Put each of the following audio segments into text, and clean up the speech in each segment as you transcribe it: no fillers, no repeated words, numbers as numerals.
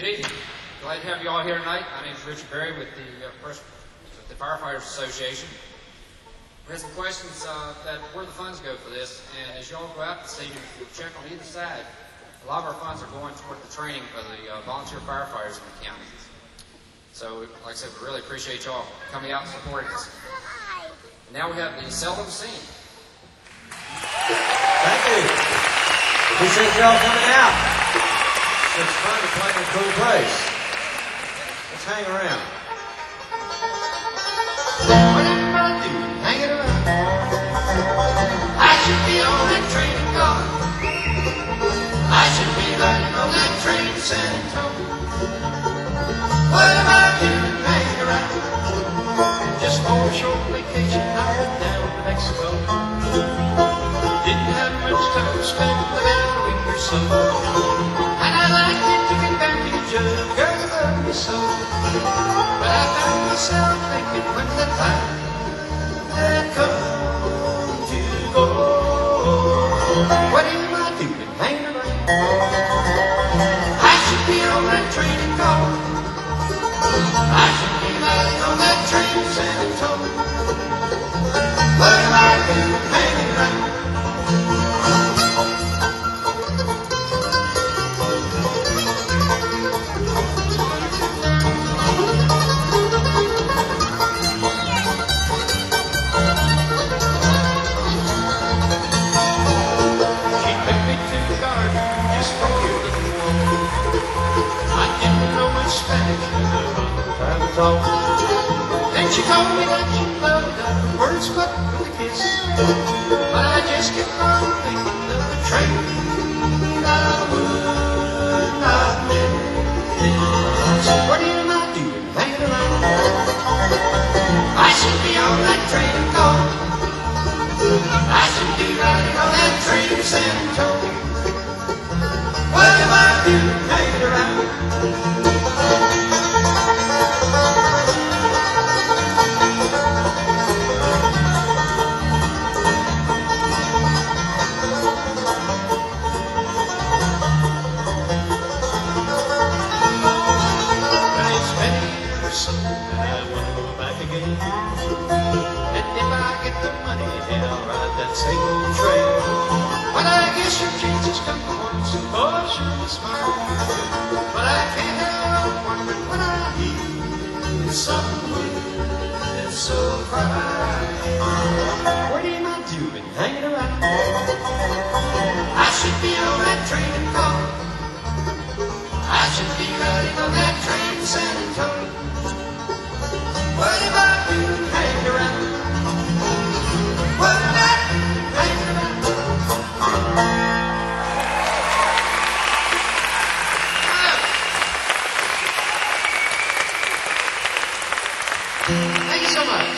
Good evening. Glad to have you all here tonight. My name is Richard Berry with the Firefighters Association. We had some questions that where the funds go for this, and as you all go out this evening, you'll check on either side. A lot of our funds are going toward the training for the volunteer firefighters in the county. So, like I said, we really appreciate y'all coming out and supporting us. And now we have the Seldom Seen. Thank you. Appreciate y'all coming out. It's fun to play in a cool place. Let's hang around. What am I doing? Hanging around. I should be on that train to go. I should be riding on that train to San Antonio. What am I doing? Hanging around. Just for a short vacation, I went down to Mexico. Didn't have much time to spend, about a week or so. And I liked it to get back to each other, girl, you love me so. But I found myself thinking when the time had come to go. What am I doing hanging around? I should be on that train to go. I should be riding on that train to San Antonio. What am I doing hanging around? And she told me that she loved her words but with a kiss. But I just kept on thinking of the train I would not miss. What am I doing hanging around? I should be on that train to go. I should be riding on that train to San Antonio. What am I doing hanging around? Same old train. Well, I guess your chances come once and boy sure smile. But I can't help wondering when I hear someone that's so cry. What am I doing hanging around? I should be on that train to go. I should be riding on that train to San Antonio. What am I doing hanging around? What am I hanging around? Thank you so much.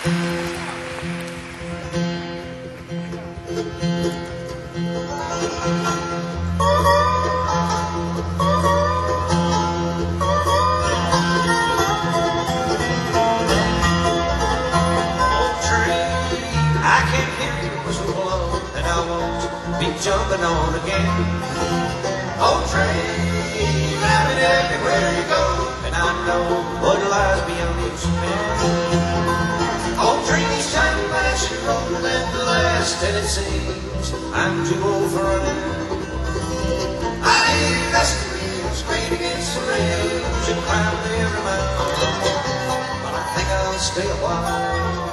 Jumping on again. Old train, driving everywhere you go, and I know what lies beyond each bend. Old train, each time you pass your road, and the last, and it seems I'm too old for running. I hear that's the wheels straight against the rails and crowd every mile, but I think I'll stay a while.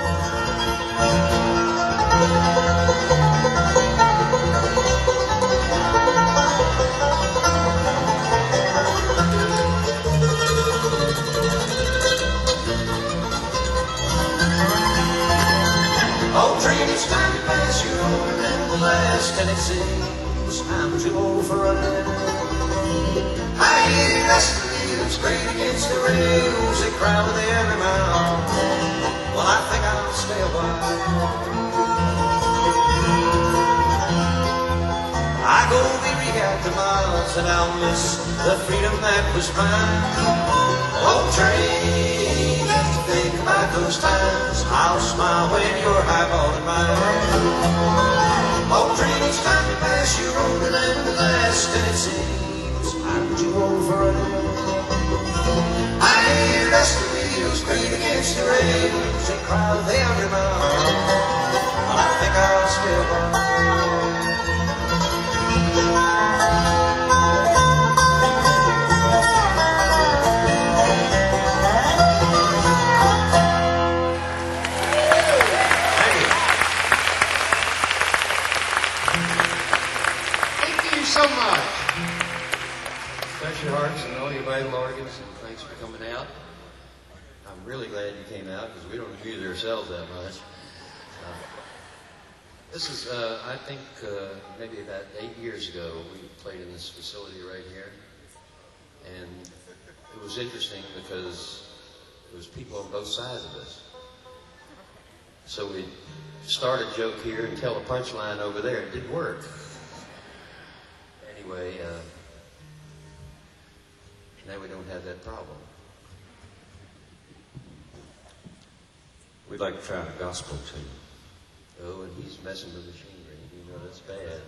Old train, it's time to pass you over and the last, and it seems I'm too old for running. I hear that's the wheels straight against the rails, they cry with every mile. Well, I think I'll stay a while. I go weary after miles, and I'll miss the freedom that was mine. Old train, if you think about those times, I'll smile when you're highballing mine. Old train, each time you pass your road, and the last, and it seems I'm too old for it. I hear dusty wheels grate against the rails and cry the empty mouth. But I think I'll still go. Thank you so much. Bless your hearts and all your vital organs, and thanks for coming out. I'm really glad you came out because we don't use ourselves that much. This is, I think, maybe about 8 years ago, we played in this facility right here. And it was interesting because there was people on both sides of us. So we start a joke here and tell a punchline over there. It didn't work. Anyway, now we don't have that problem. We'd like to try a gospel tune. Oh, and he's messing with machinery. You know, that's bad.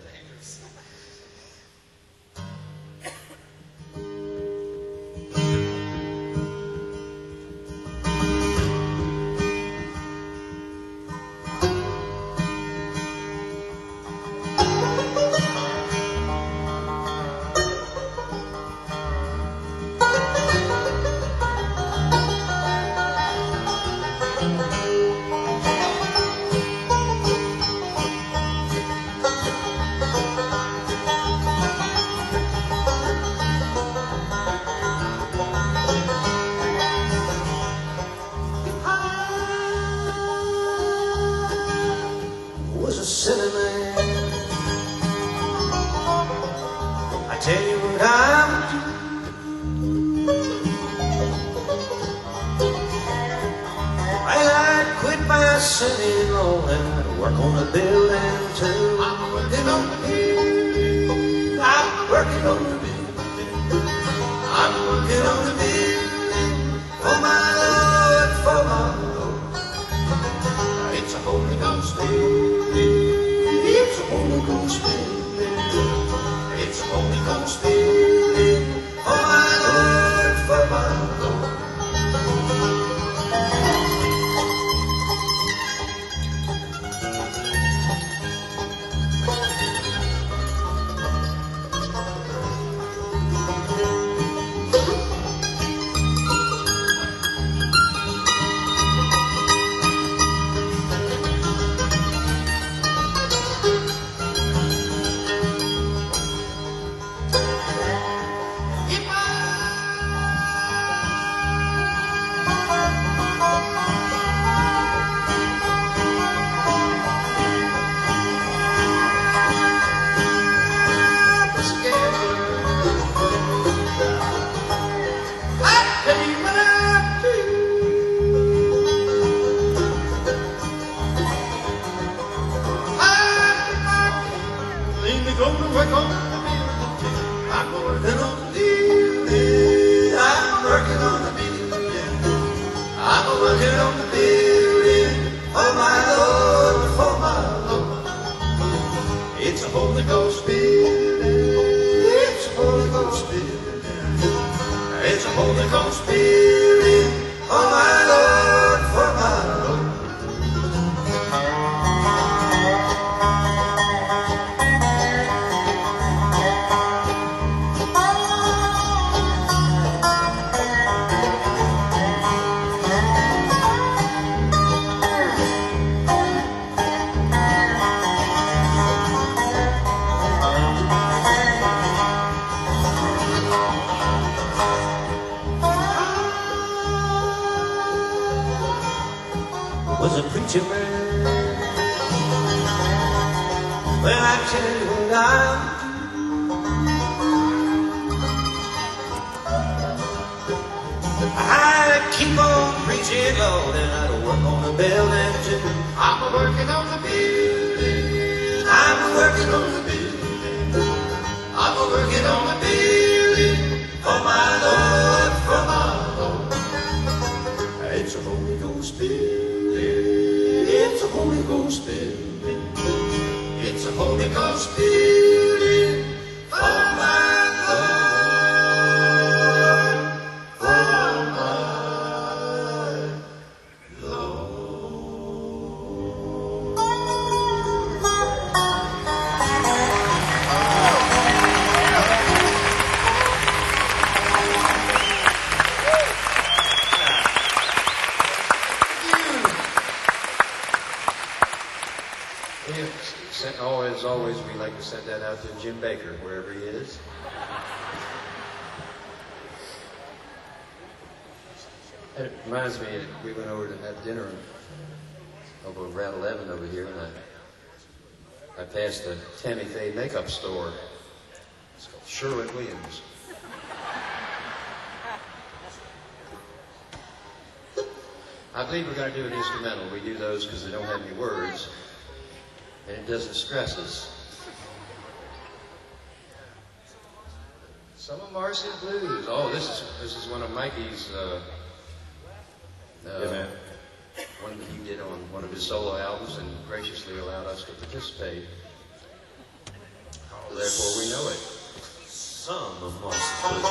Was a silly man. I tell you what I would do. Well, I'd quit my city law and I'd work on the building too. I'm working on the building. I'm working on the building. I'm working on the building for my Lord, for my Lord. It's a Holy Ghost building. It's a Holy Ghost building. It's a Holy Ghost building for my Lord, for my Lord. It's a Holy Ghost building. It's a Holy Ghost building. It's a Holy Ghost building for my Lord, for my Lord. Was a preacher man. Well, I tell you what I would do. I'd keep on preaching, Lord, and I'd work on the building too. I'm working on the building. I'm working on the building. I'm working on the building for my Lord, for my Lord. It's a Holy Ghost building. It's a Holy Ghost building. It's a Holy Ghost building for my Lord. As always, we like to send that out to Jim Baker, wherever he is. It reminds me, we went over to have dinner over Route 11 over here, and I passed the Tammy Faye makeup store. It's called Sherwin-Williams. I believe we're going to do an instrumental. We do those because they don't have any words, and it doesn't stress us. Some of Marcy's Blues. Oh, this is one of Mikey's. One that he did on one of his solo albums, and graciously allowed us to participate. So therefore, we know it. Some of Marcy's Blues.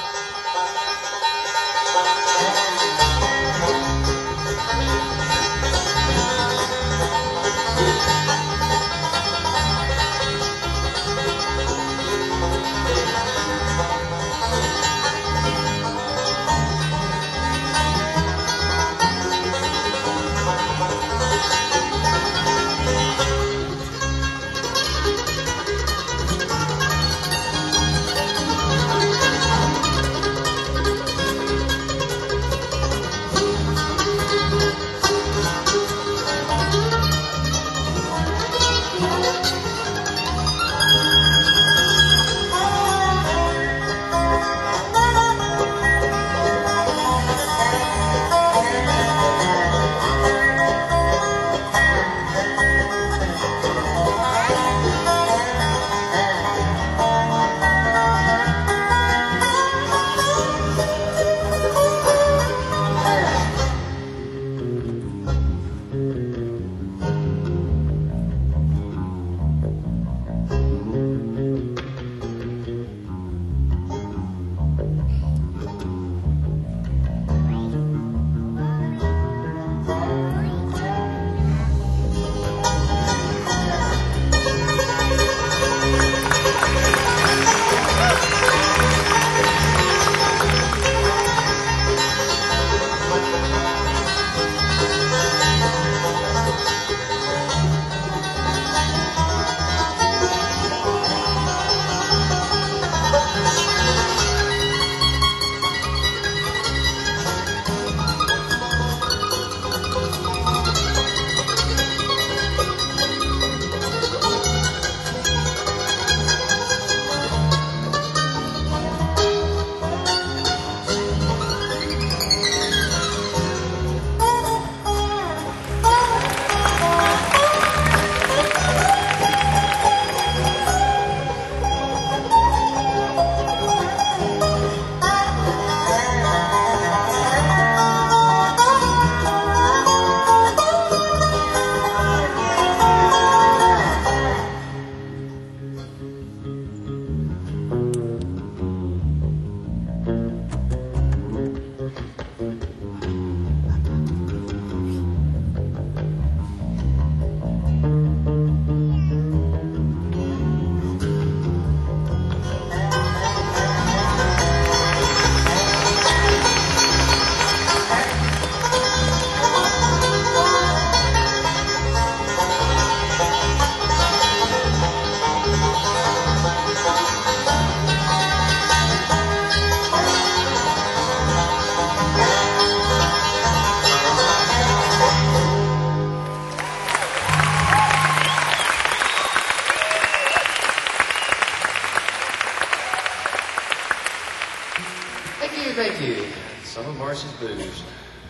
Thank you. Some of Marcy's Blues.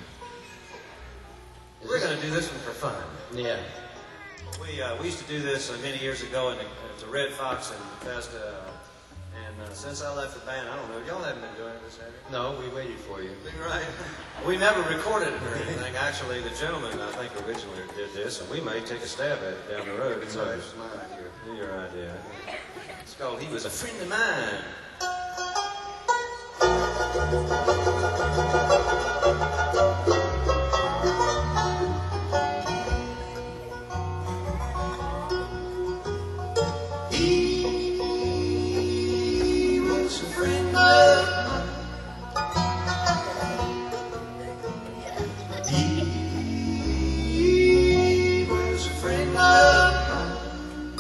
We're going to do this one for fun. Yeah. We used to do this many years ago at the Red Fox in Bethesda. And since I left the band, I don't know, y'all haven't been doing this, have you? No, we waited for you. Right. We never recorded it or anything. Actually, the gentleman, I think, originally did this, and we may take a stab at it down the road. No, it's my idea. Your idea. It's called He Was a Friend of Mine. He was a friend of mine. He was a friend of mine.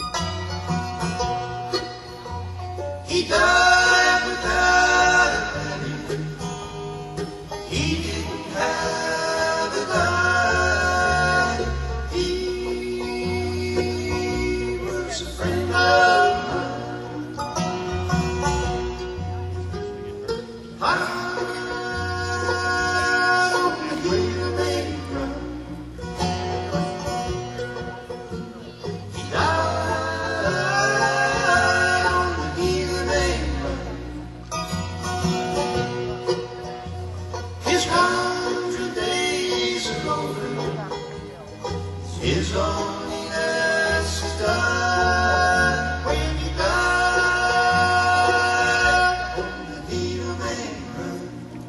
His loneliness is done when you die. Only the needle may run.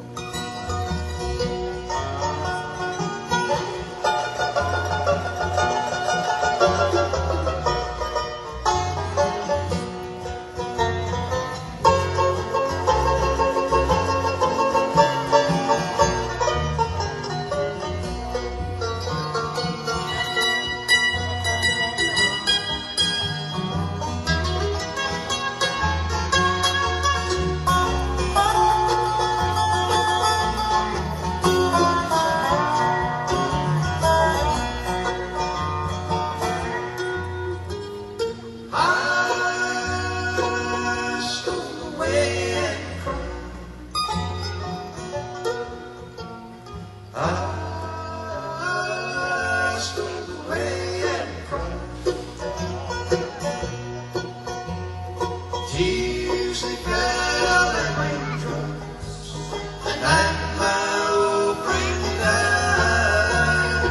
Tears they fell like raindrops the night my old friend died.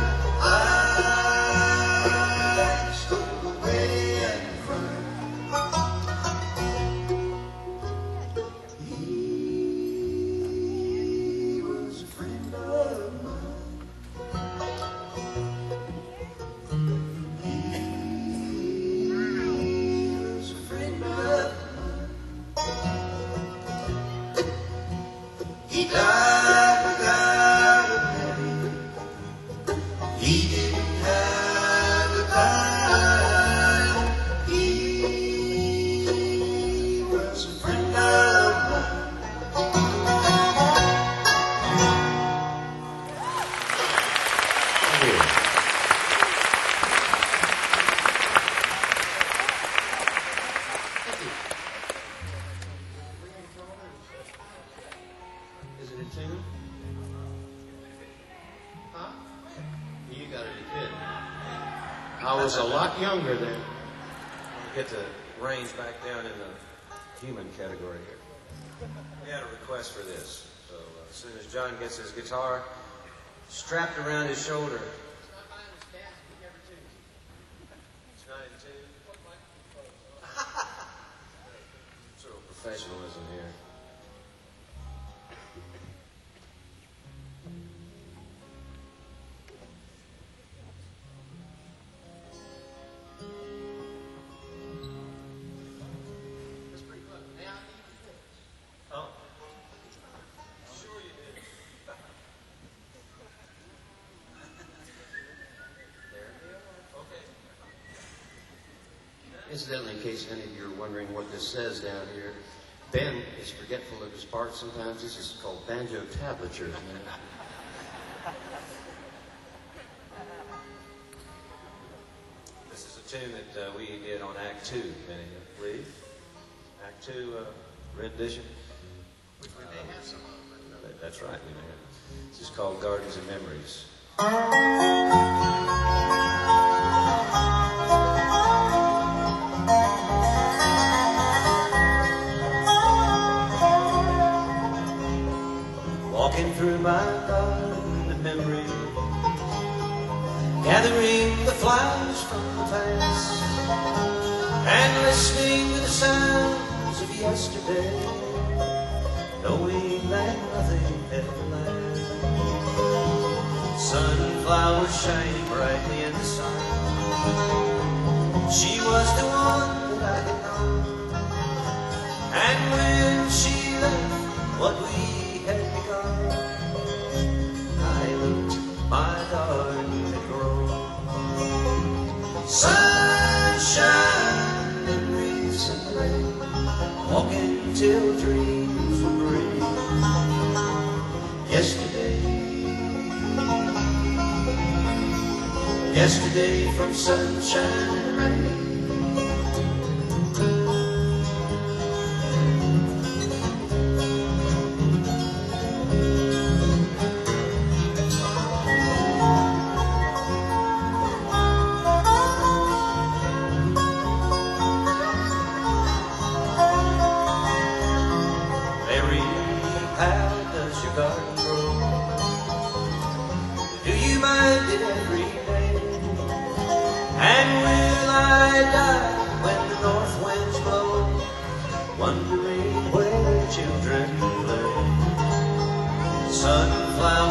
I stole away and cried. He was a friend of mine. He was a friend of mine. He died without a penny. He didn't have a dime. He was a friend of mine. Is it a tune? Huh? You got it a kid. I was a lot younger then. Get the range back down in the human category here. We had a request for this. So as soon as John gets his guitar strapped around his shoulder. It's not in tune. Sort of professionalism here. Oh. Sure you did. Okay. Incidentally, in case any of you are wondering what this says down here, Ben is forgetful of his part sometimes. This is called banjo tablature. This is a tune that we did on Act 2, Benny, I believe. Act 2 rendition. We may have some of them. That's right, we may have. This is called Gardens and Memories. Walking through my garden of memory, gathering the flowers from the past, and listening to the sounds of yesterday, knowing that nothing ever lasts. Sunflowers shining brightly in the sun. She was the one that I had known, and when she left, what we had begun, I looked, my garden had grown. Sunshine, memories and rain, walking till dreams were green. Yesterday from sunshine and rain. Mary, how does your garden grow? Do you mind it every day?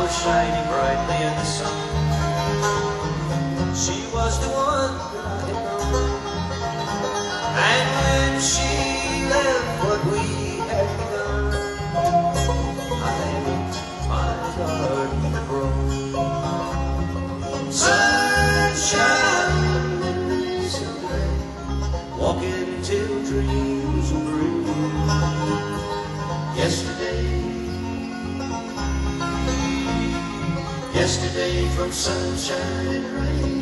was shining brightly in the sun. She was the one that I had known. And when she left, what we had begun, I looked, my garden had grown. Sunshine, someday, walking till dreams will bring. Yesterday from sunshine and rain.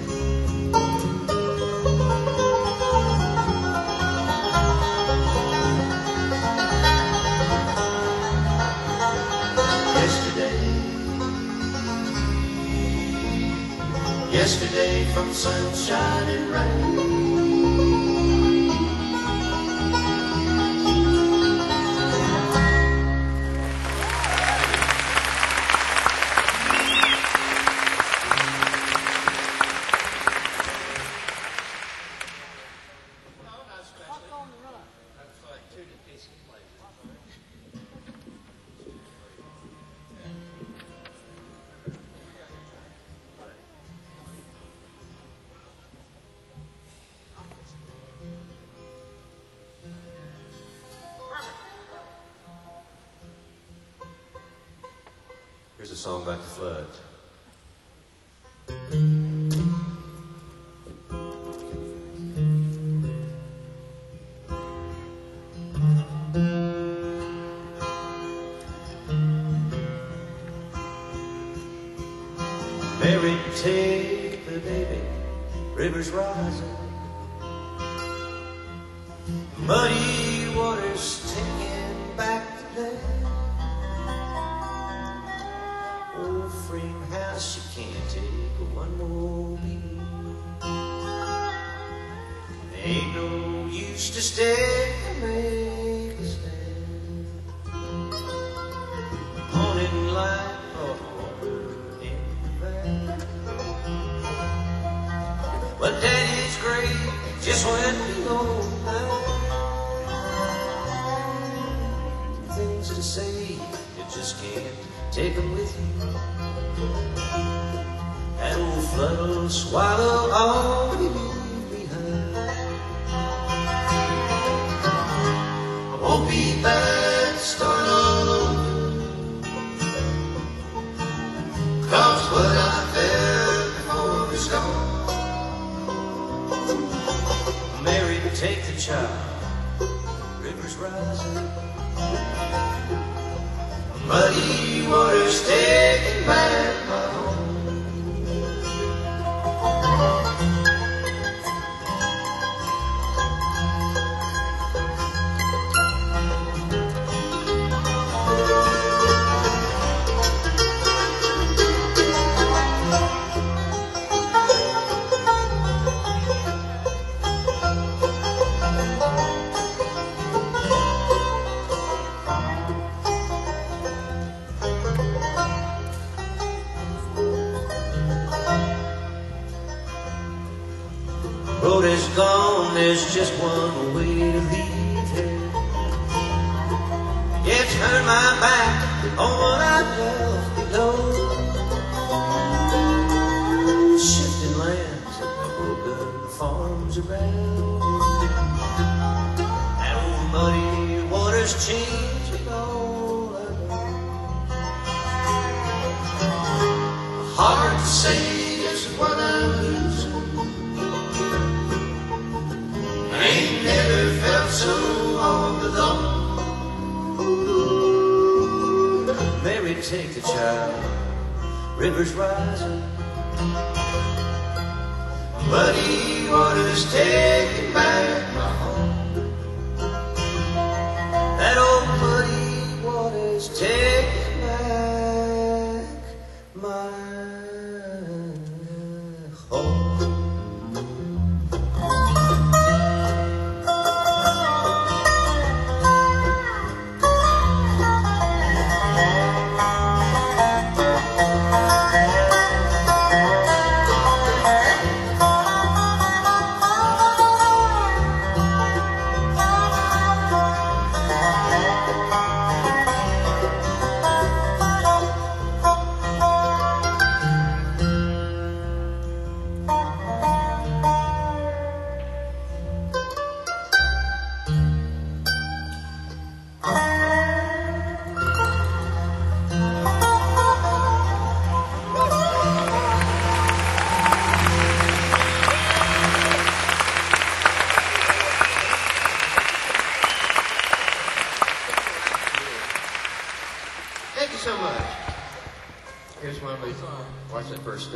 Yesterday from sunshine and rain. Here's a song about the flood. Mary, take the baby, rivers rising, muddy waters taking back the land. Old frame house, you can't take one more beat. Ain't no use to stay and make a stand. Morning light brought water in the van. But Daddy's grave just went below mine. Things to say, you just can't take them with you. That old flood will swallow all you leave behind. I won't be back to start all over, 'cause what I felt before is gone. Mary, take the child, rivers rising, muddy waters taking back my home. Road is gone, there's just one way to leave here. Yeah, turn my back on what I've left below. Shifting lands and broken farms around. And old muddy waters change it all I know. Hard to say just what I'm losing. Ain't never felt so all alone. Mary, take the child, rivers rising, muddy waters taking back my home. That old muddy waters taking back my home.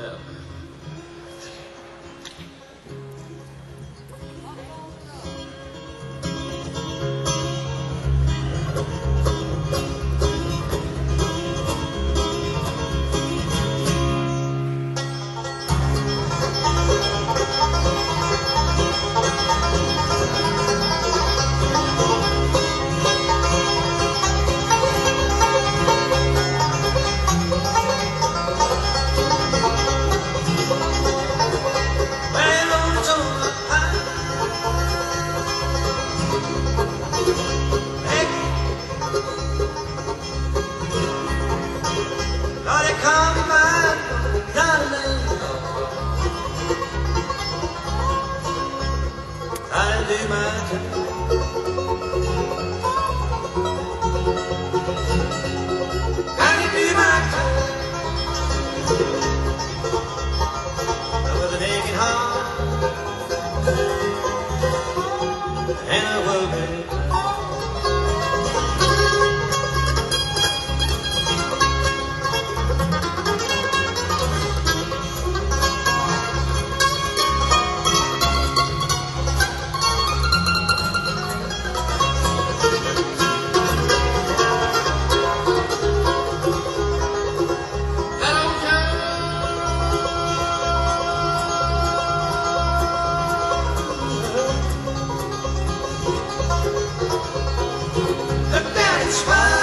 left. Well, on its own, hey, Lord, they call me my darling. I do my time. I do my time. With an aching heart and a worried That old girl looked down and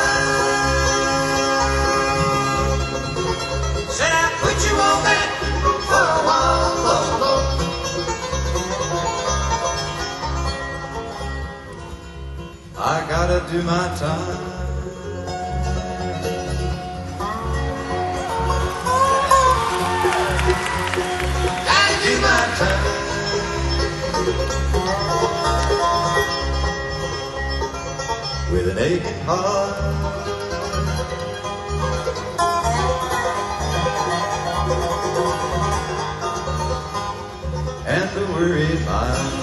smiled. Said I put you on that for a while, Lord, Lord. I gotta do my time. Gotta do my time. With an aching heart and a worried mind.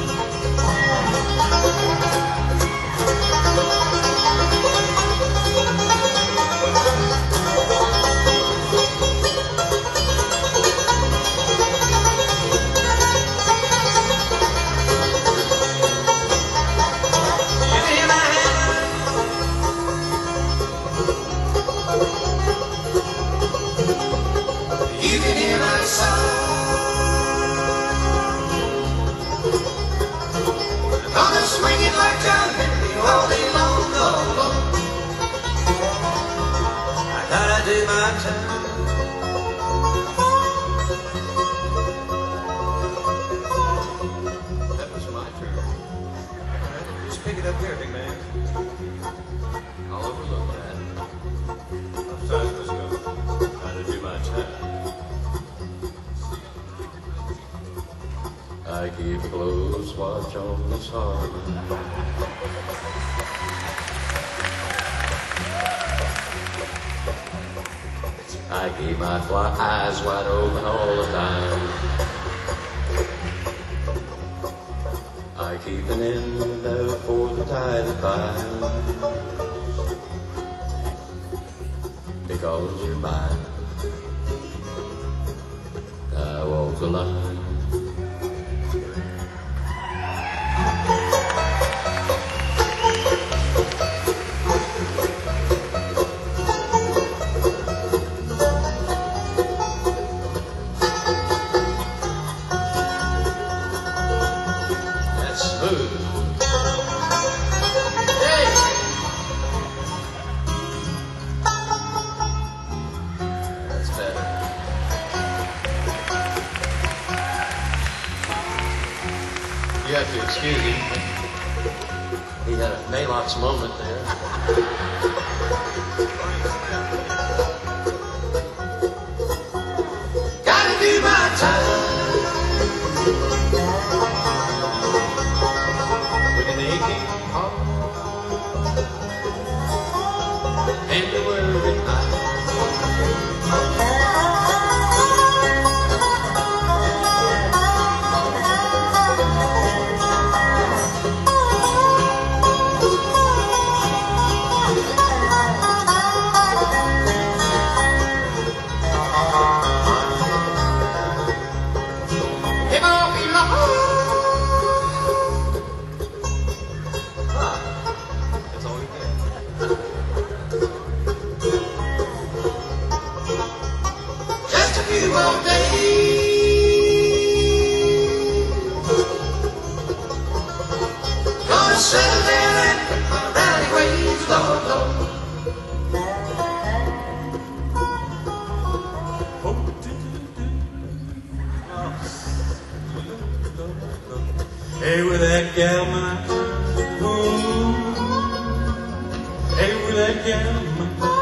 You can hear my hand. You can hear my song. Gonna swing it like John Henry all day long, long, long. I gotta do my time. That was my turn. Just pick it up here, big man. I'll overlook that. Upstairs, let's go. Gotta do my time. I keep a close watch on this heart. I keep my eyes wide open all the time. I keep an end out for the tide that binds. Because you're mine, I walk the line. That's smooth. Hey, That's better. You have to excuse him. He had a Maylocks moment there. Gotta do my time. With an aching heart and a worried mind. Hey, with that gal mine. Ooh. Hey, with that gal mine.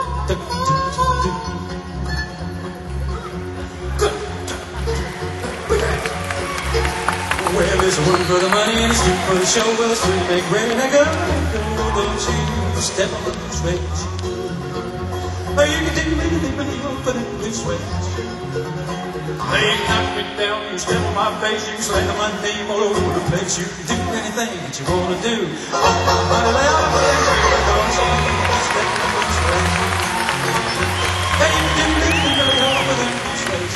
Well, there's one for the money and it's two for the show. Well, it's three big red and I go. Don't you step on the switch. Oh, you can do anything but you won't put it in switch. Hey, you knock me down, you step on my face, you slam my name all over the place. You can do anything that you want to do. But loud, don't you step on the switch. Hey, you can do anything but you won't put it in switch.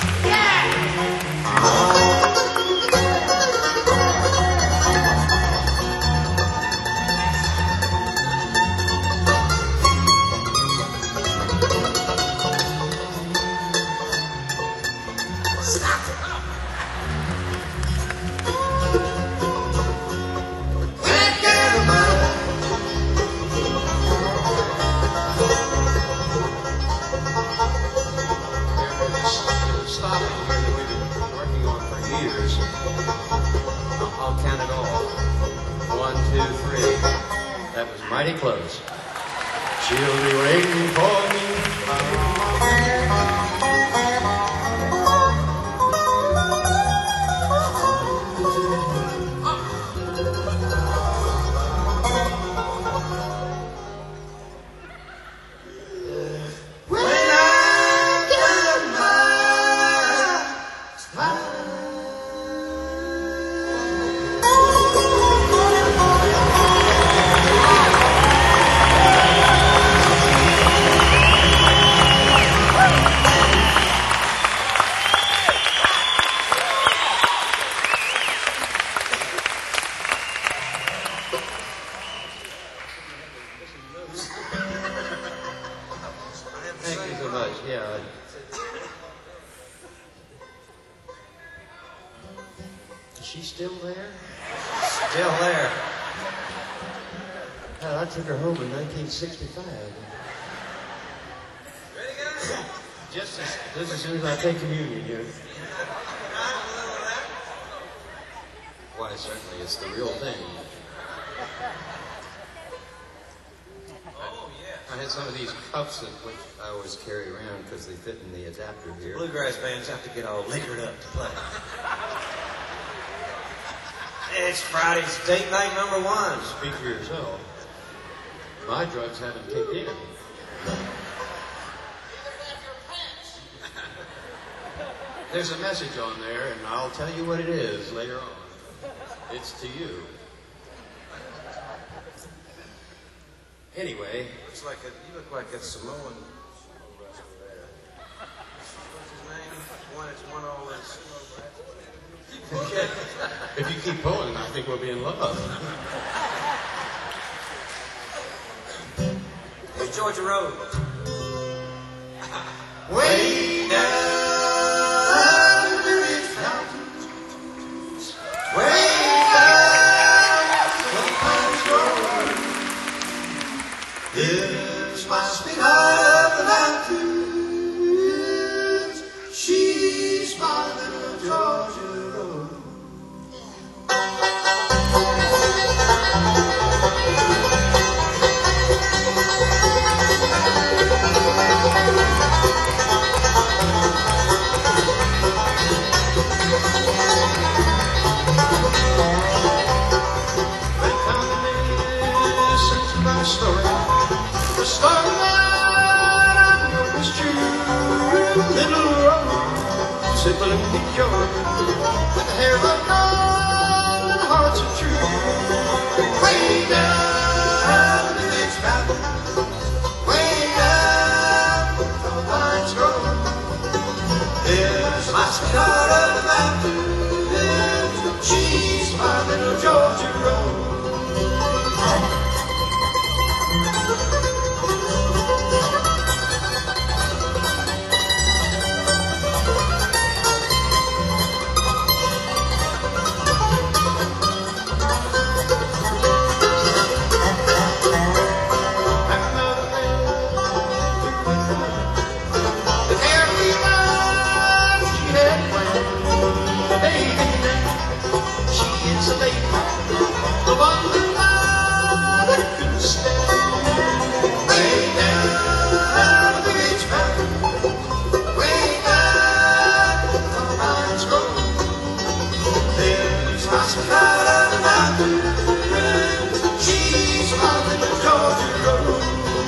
I'll count it all. 1, 2, 3. That was mighty close. She'll be waiting for me. Thank you so much. Yeah. Is she still there? Still there. God, I took her home in 1965. Just as soon as I take communion, you know. Why, certainly, it's the real thing. I had some of these cups that which I always carry around because they fit in the adapter here. Bluegrass bands have to get all liquored up to play. It's Friday's date night #1. Speak for yourself. My drugs haven't kicked in. There's a message on there, and I'll tell you what it is later on. It's to you. Anyway. You look like a Samoan wrestler there. What's his name? One that's won all this. If you keep pulling, I think we'll be in love. It's Georgia Road. Way down the rich mountains, way down the pines grow. There's my sweetheart of the mountains. She's my little Georgia Road. Story. The story I know is true. Little rose, simple and pure, with hair like gold and hearts of true. Way down the next mountain, way down where the pines grow. There's my sweetheart of the mountains. She's my little Georgia Road. mountains. She's smiling the Georgia road.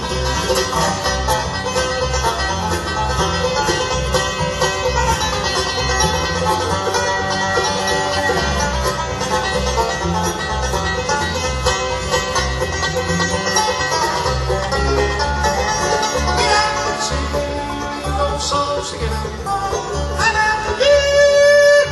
Songs together. And after this,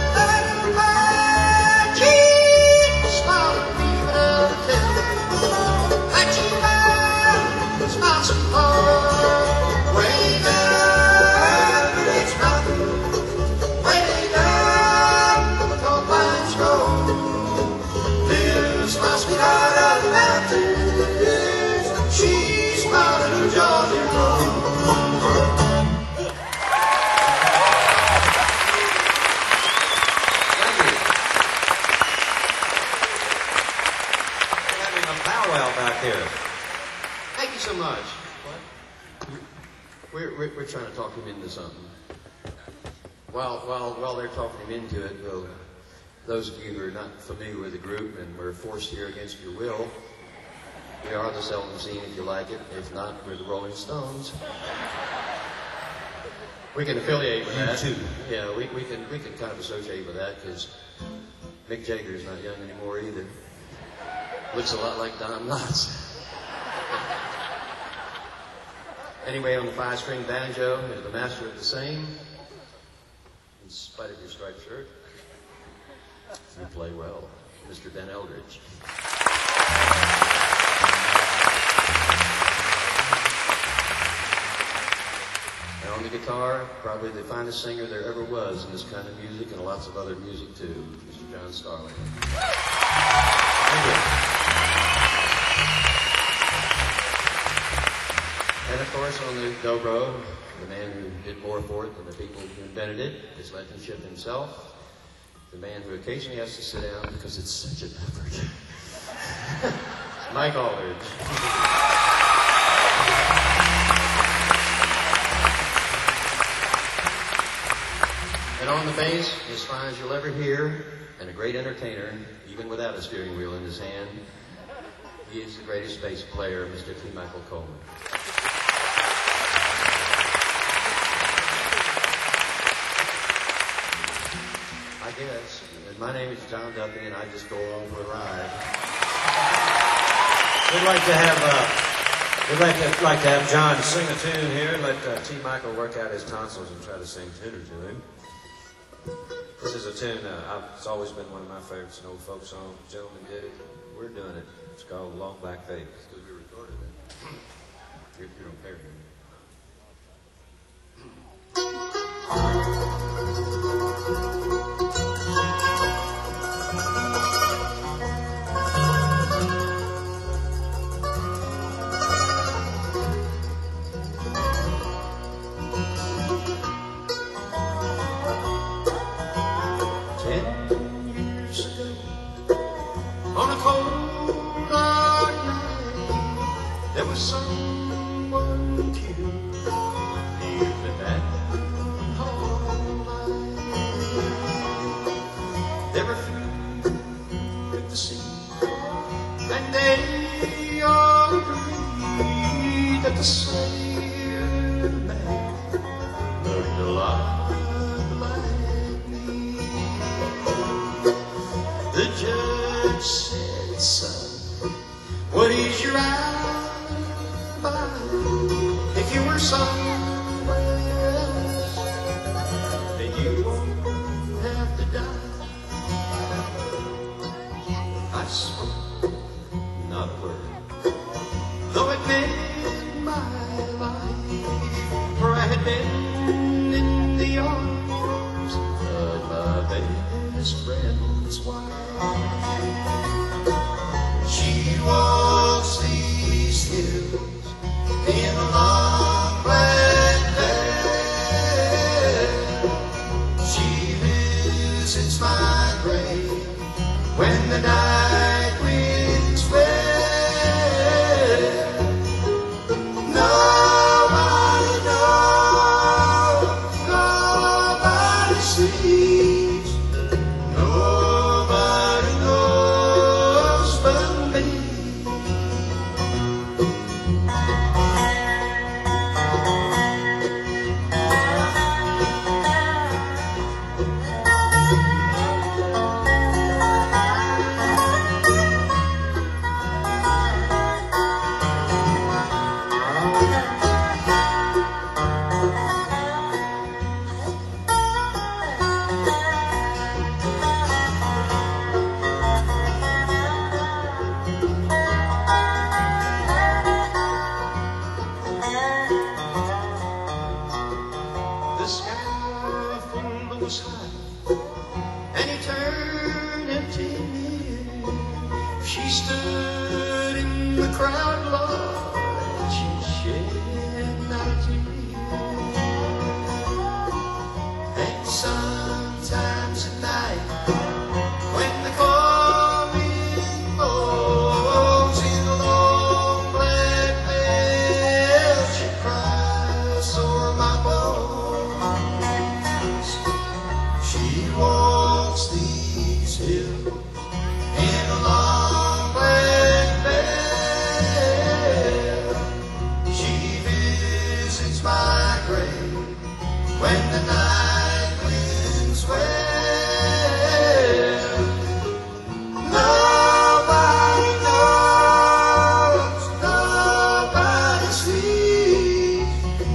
I keep smiling, even at the tell that you have smiled so far. Way down, it's nothing. Way down, the cold lines go. Lives my sweetheart of the mountains. She's smiling in Georgia road. Back here. Thank you so much. We're trying to talk him into something. While they're talking him into it, well, those of you who are not familiar with the group and were forced here against your will, we are the Seldom Scene if you like it. If not, we're the Rolling Stones. We can affiliate with that. You too. Yeah, we can kind of associate with that because Mick Jagger's not young anymore either. Looks a lot like Don Knotts. Anyway, on the 5-string banjo is the master of the same. In spite of your striped shirt, you play well, Mr. Ben Eldridge. And on the guitar, probably the finest singer there ever was in this kind of music and lots of other music too, Mr. John Starling. Thank you. And of course, on the dobro, the man who did more for it than the people who invented it, is Blankenship himself. The man who occasionally has to sit down because it's such an effort. Mike Aldridge. And on the bass, as fine as you'll ever hear, and a great entertainer, even without a steering wheel in his hand, he is the greatest bass player, Mr. T. Michael Coleman. I guess. And my name is John Duffy, and I just go along for a ride. We'd like to have John sing a tune here. Let T. Michael work out his tonsils and try to sing tenor to him. This is a tune. It's always been one of my favorites. An old folk song. The gentleman did it. We're doing it. It's called Long Black Face. Because we recorded it. You don't care. Someone killed even that whole life. There were few at the scene, and they all agreed that the Slayer man looked a lot like me. The judge said, son, what is your alibi? If you were somewhere else, then you won't have to die. I spoke not a word, though it meant my life, for I had been in the arms of my best friend's wife. She walks these hills in a long black veil. She visits my grave when the night winds wail. Nobody knows, nobody sees, nobody knows. and he turned empty near. She stood in the crowd, Lord, and she shed not a tear. And sometimes at night, when the cold wind blows in a long black veil, she cries o'er my bones. She walks these hills in a long black veil. She visits my grave when the night winds wail. Nobody knows, nobody sees,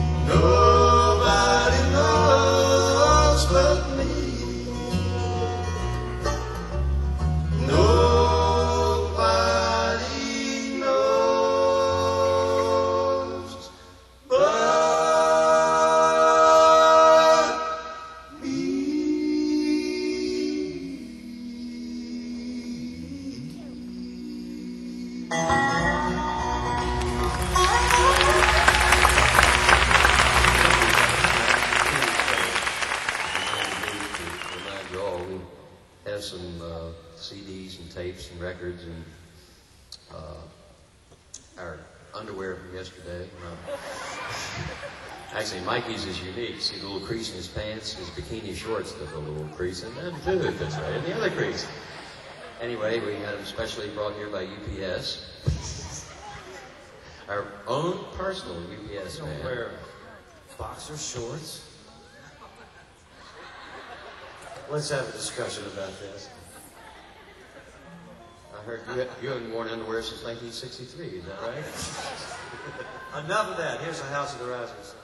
nobody knows but me. Nobody knows but me. Remind you all, we have some CDs and tapes and records and our underwear from yesterday. Actually, Mikey's is unique. See the little crease in his pants? His bikini shorts, there's a little crease in them too. That's right, and the other crease. Anyway, we had them specially brought here by UPS. Our own personal UPS Don't man. wear boxer shorts. Let's have a discussion about this. I heard you haven't worn underwear since 1963, is that right? Enough of that. Here's the House of the Rising Sun.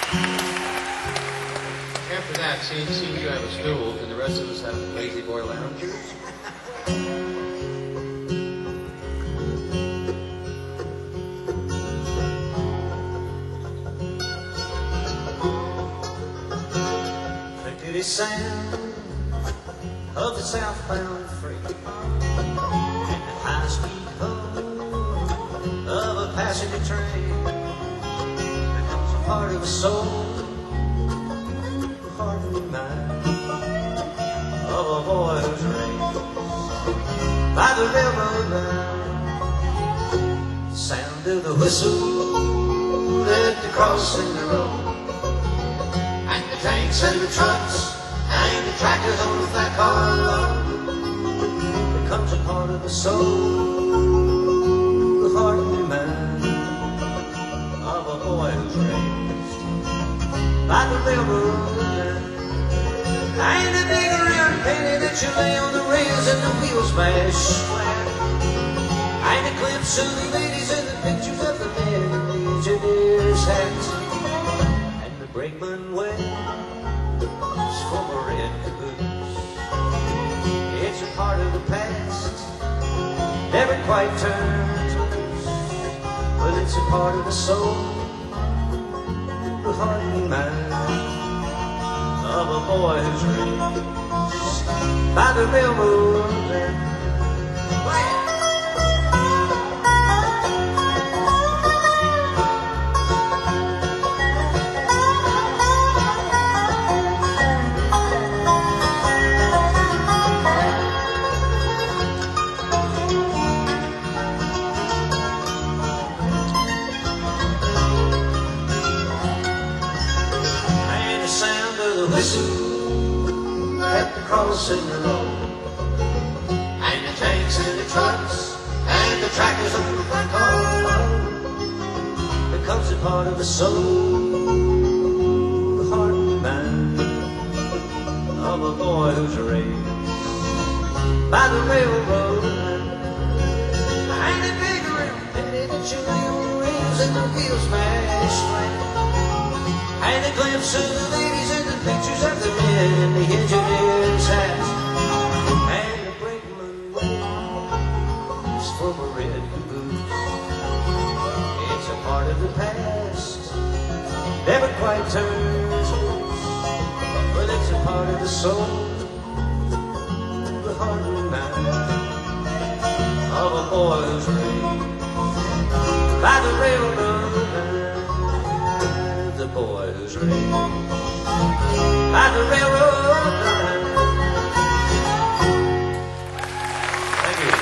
After that, seeing you have a stool, and the rest of us have a lazy boy lounge. The sound of the southbound freight and the high-speed hum of a passenger train becomes a part of the soul, the heart and mind of a boy who's raised by the railroad line. Sound of the whistle at the crossing the road, and the tanks and the trucks and the tractors on the flat car load becomes a part of the soul, the heart and mind of a boy who's raised by the railroad line. And the big round penny that you lay on the rails and the wheels smash flat, and the glimpse of the ladies and the pictures of the men in the engineer's hats, and the brakeman waits for a red caboose. It's a part of the past, never quite turns loose, but it's a part of the soul, the heart and mind of a boy who's raised by the railroad line. Whistle at the crossing the road, and the tanks and the trucks and the tractors on the flat car becomes a part of the soul, the heart and mind of a boy who's raised by the railroad line. And the big round penny that you lay on the rails and the wheels smash flat, and the glimpse of the ladies and the pictures of the men in the engineer's hats, and the brakeman waits for a red caboose. It's a part of the past, never quite turns loose, but it's a part of the soul, the heart and mind of a boy who's raised by the railroad line. The boy who's raised by the railroad line. Thank you.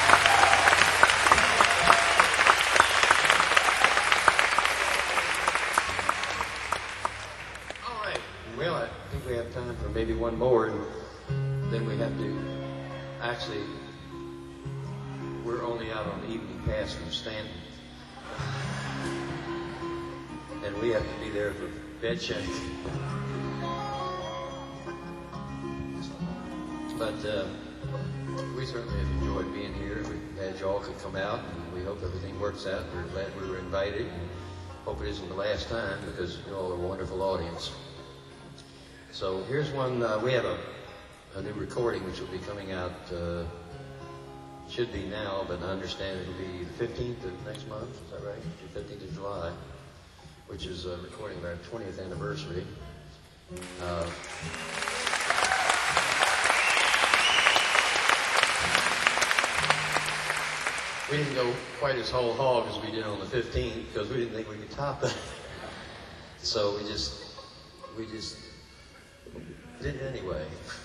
All right. Well, I think we have time for maybe one more, and then we have to actually, we're only out on the evening pass from Stanton. And we have to be there for bed check. But we certainly have enjoyed being here. We're glad y'all could come out, and we hope everything works out. We're glad we were invited, and hope it isn't the last time, because you all are a wonderful audience. So here's one. We have a new recording which will be coming out, should be now, but I understand it'll be the 15th of next month. Is that right? The 15th of July, which is a recording of our 20th anniversary. We didn't go quite as whole hog as we did on the 15th because we didn't think we could top that. So we just did it anyway.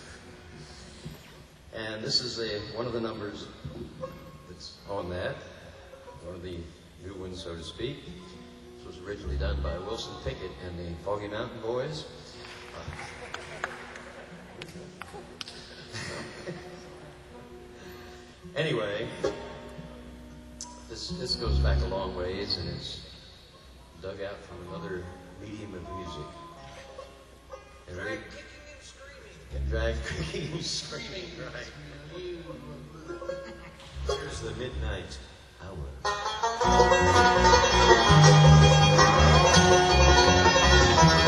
And this is one of the numbers that's on that, one of the new ones, so to speak. This was originally done by Wilson Pickett and the Foggy Mountain Boys. Anyway, this goes back a long ways, and it's dug out from another medium of music. And drag kicking and screaming. And drag kicking and screaming, right. Here's the midnight hour.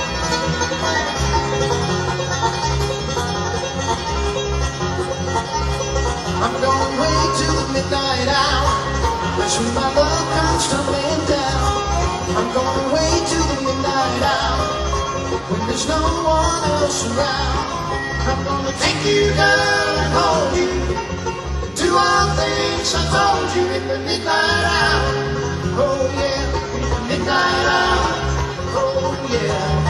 when my love comes tumbling down, I'm gonna wait till the midnight hour, when there's no one else around. I'm gonna take you, girl, and hold you, do all things I told you in the midnight hour. Oh yeah, in the midnight hour. Oh yeah.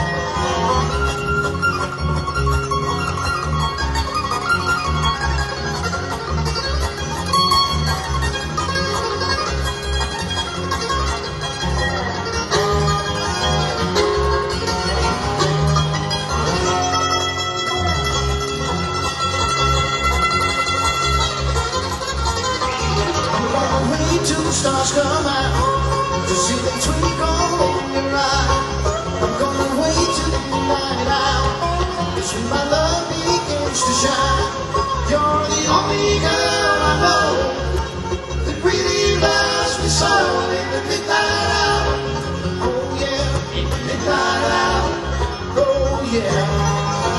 Till the stars come out to see them twinkle in your eye. I'm gonna wait till the midnight hour, it's when my love begins to shine. You're the only girl I know that really loves me so in the midnight hour. Oh yeah, in the midnight hour. Oh yeah.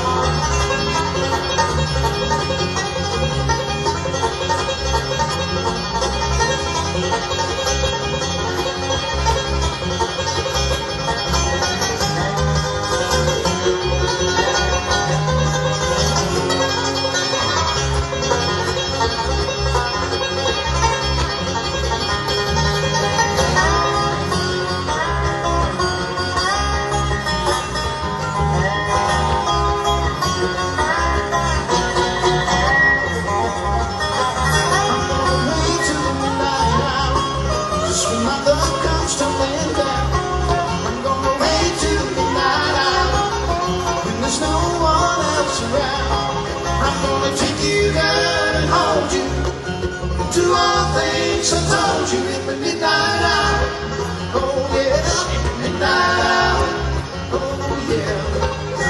Do all things I told you in the midnight hour. Oh yeah, in the midnight hour. Oh yeah.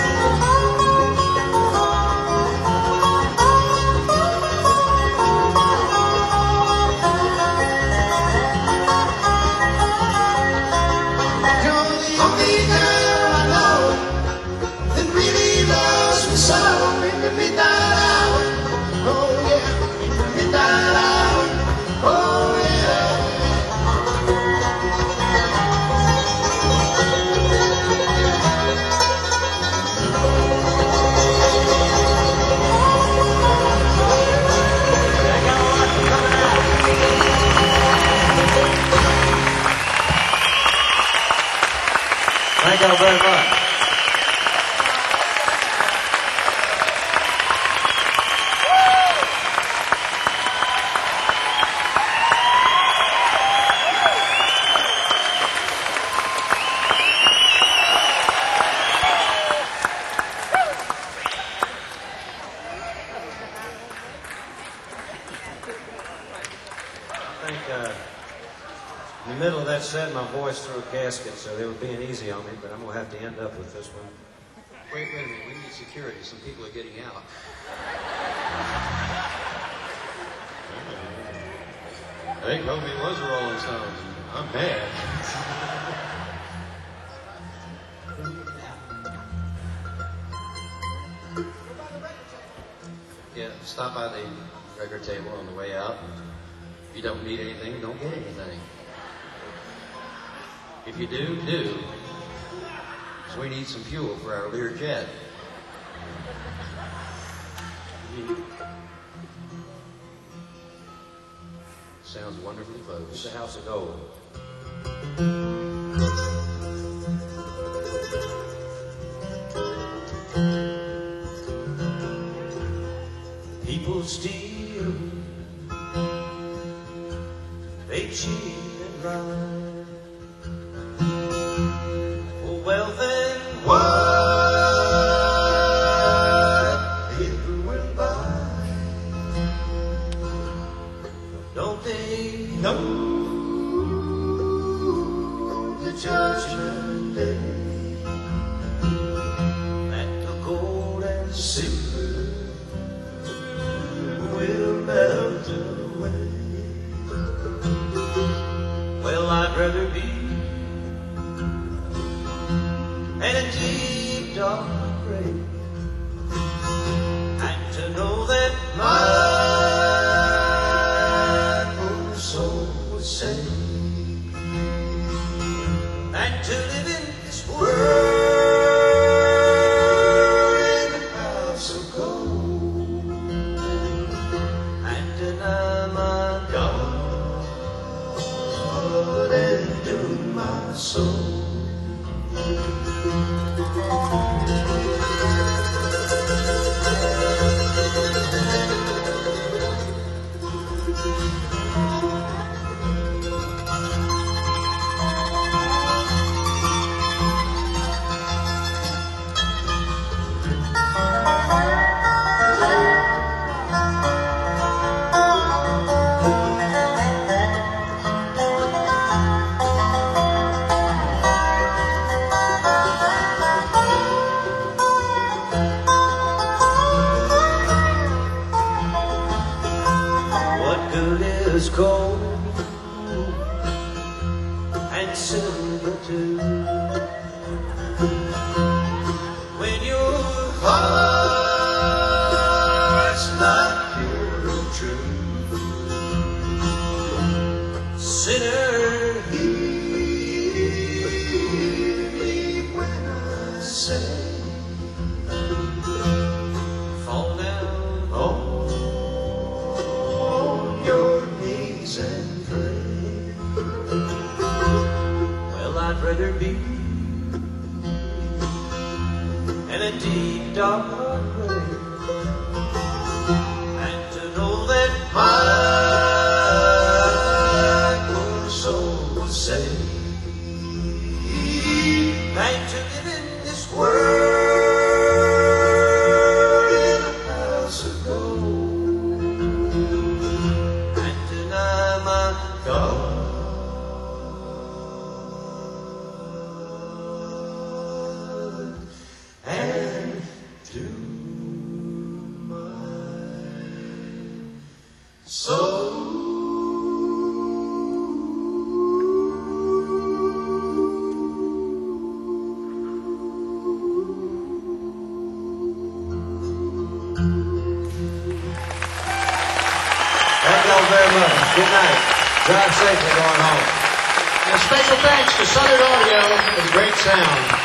You're the only girl I know that really loves me so in the midnight hour. Oh yeah, in the midnight hour. Oh yeah. Thank y'all very much. In the middle of that set, my voice threw a gasket, so they were being easy on me, but I'm going to have to end up with this one. Wait a minute. We need security. Some people are getting out. They told me it was the Rolling Stones. I'm mad. Yeah, stop by the record table on the way out. If you don't need anything, don't get anything. If you do, do. Because we need some fuel for our Learjet. Sounds wonderfully close. It's a house of gold. People steal, they cheat and lie for wealth and wine. People will buy. Don't they know the judgment day that the gold and silver will melt away? Well, I'd rather be in a deep dark grave and to know that my own soul was saved say, fall down on your knees and pray. Well, I'd rather be in a deep dark grave and to know that my poor soul was saved, than to live in this world in a house of gold and deny my God and do my soul. Thank y'all very much. Good night. Drive safely going home. And a special thanks to Southern Audio for the great sound.